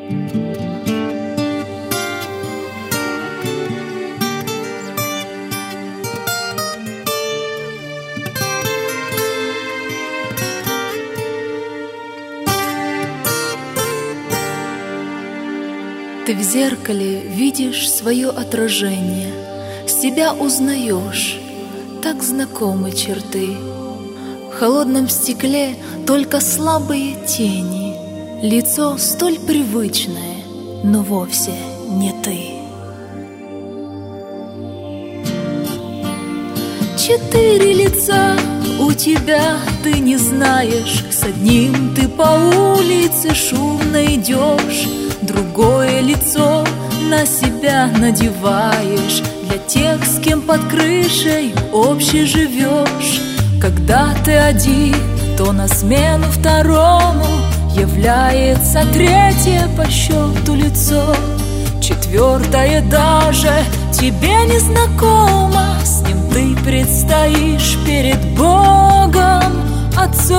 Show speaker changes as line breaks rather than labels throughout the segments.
Ты в зеркале видишь свое отражение, себя узнаешь, так знакомы черты. В холодном стекле только слабые тени, лицо столь привычное, но вовсе не ты. 4 лица у тебя, ты не знаешь, с одним ты по улице шумно идешь, другое лицо на себя надеваешь для тех, с кем под крышей общей живешь. Когда ты один, то на смену второму является третье по счету лицо, четвертое даже тебе не знакомо, с ним ты предстоишь перед Богом Отцом.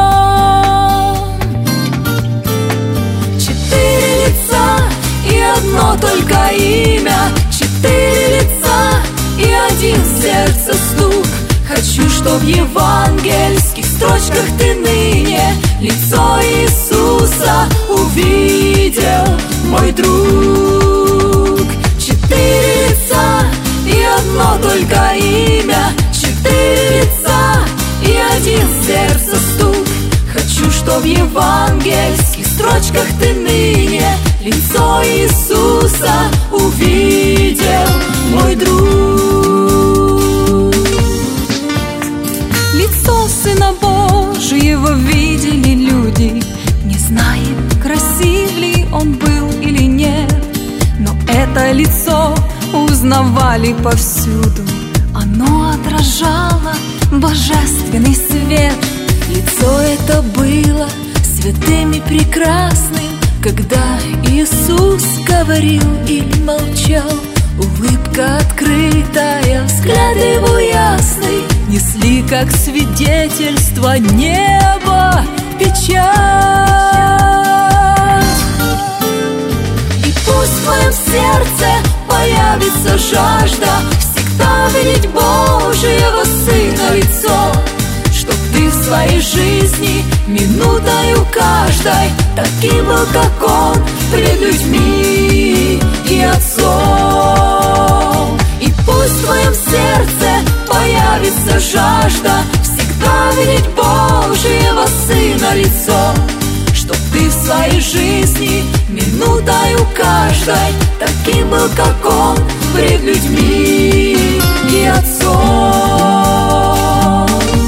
4 лица и одно только имя, 4 лица и один сердце стук. Хочу, чтоб в евангельских строчках ты ныне лицо Иисуса увидел, мой друг. 4 лица и одно только имя, 4 лица и один сердце стук. Хочу, чтоб в евангельских строчках ты ныне лицо Иисуса увидел, мой друг. Лицо Сына Божьего видели люди, не знаем, красив ли он был или нет, но это лицо узнавали повсюду, оно отражало божественный свет. Лицо это было святым и прекрасным, когда Иисус говорил или молчал. Улыбка открытая, взгляд его ясный несли как свидетельство неба печать. И пусть в твоем сердце появится жажда всегда видеть Божьего Сына лицо, чтоб ты в своей жизни минутою каждой таким был, как Он, пред людьми и Отцом. И пусть в твоем сердце появится жажда всегда видеть Божьего Сына лицо, чтоб ты в своей жизни минутою каждой таким был, как Он, пред людьми и Отцом.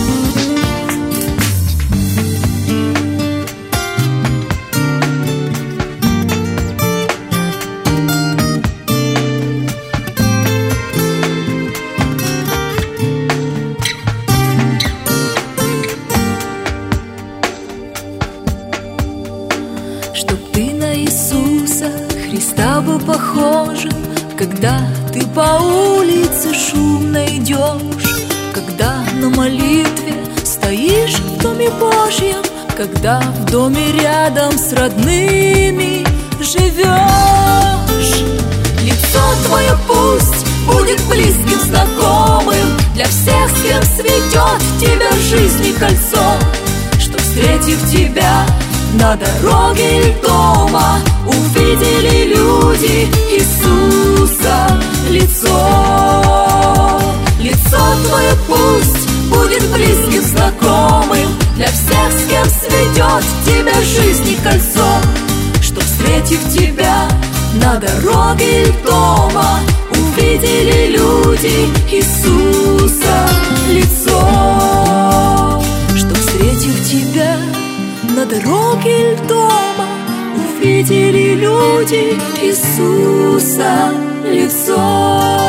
Христа был похожим, когда ты по улице шумно идешь, когда на молитве стоишь в Доме Божьем, когда в доме рядом с родными живешь. Лицо твое пусть будет близким, знакомым для всех, с кем светет в тебя жизни кольцо, что, встретив тебя на дороге или дома, увидели люди Иисуса лицо. Лицо твое пусть будет близким, знакомым для всех, с кем светет в тебя жизни кольцо, что, встретив тебя на дороге или дома, увидели люди Иисуса лицо, что, встретив тебя на дороге или дома, увидели люди Иисуса лицо.